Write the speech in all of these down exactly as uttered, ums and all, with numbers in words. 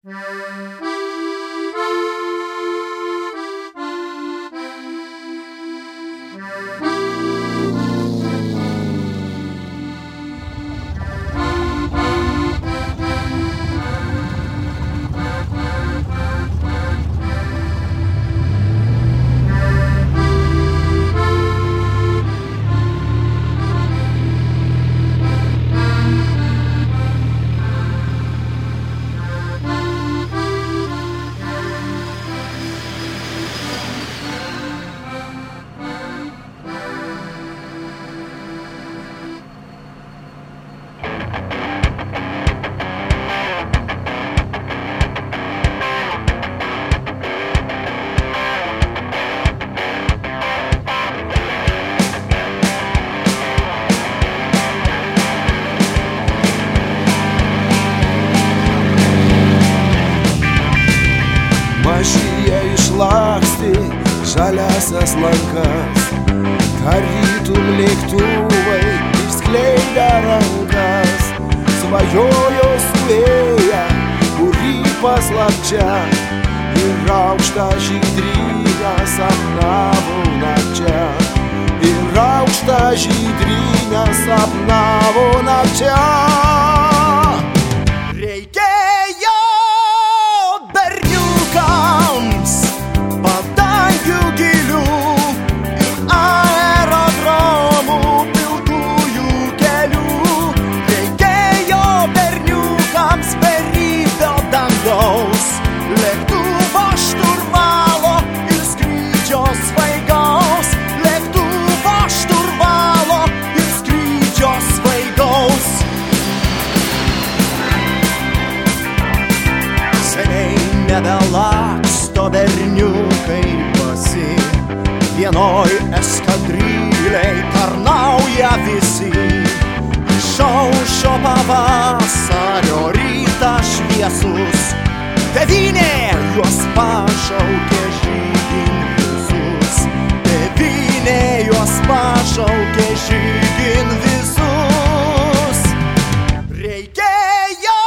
Mašija išlakstė žaliasias lankas, tarytum lėktuvai išskleidę rankas. Svajojo suvėję, kurį paslapčia, ir aukštą žydrynę sapnavo nakčia. Ir aukštą žydrynę sapnavo nakčia. Reikėjo berniukams padangių gilių ir aerodromų pilkųjų kelių. Reikėjo berniukams beribio dangaus, lėktuvo šturvalo ir skrydžio svaigaus. Lėktuvo šturvalo ir skrydžio svaigaus. Seniai nebelaksto berniukai basi, vienoj eskadrilei tarnauja visi. Išaušo pavasario rytą šviesus, tėvynė juos pašaukė žygin visus. Tėvynė juos pašaukė žygin visus. Reikėjo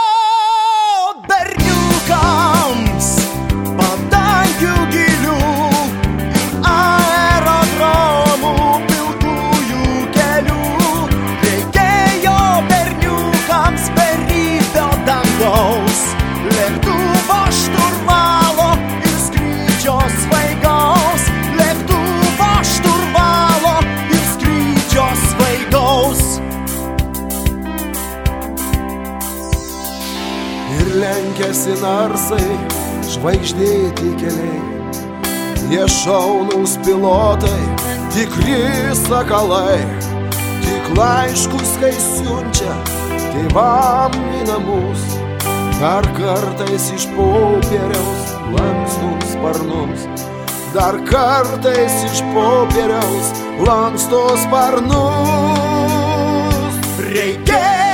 berniukams padangių gilių ir aerodromų pilkųjų kelių. Reikėjo berniukams beribio dangaus, lėktuvo šturvalo ir skrydžio svaigaus. Lėktuvo šturvalo ir skrydžio svaigaus. Ir lenkiasi narsai, žvaigždėti keliai, jie šaunūs pilotai, tikri sakalai. Tik laiškus, kai siunčia tėvam į namus, dar kartais iš popieriaus lanksto sparnus. Dar kartais iš popieriaus lanksto sparnus. Reikia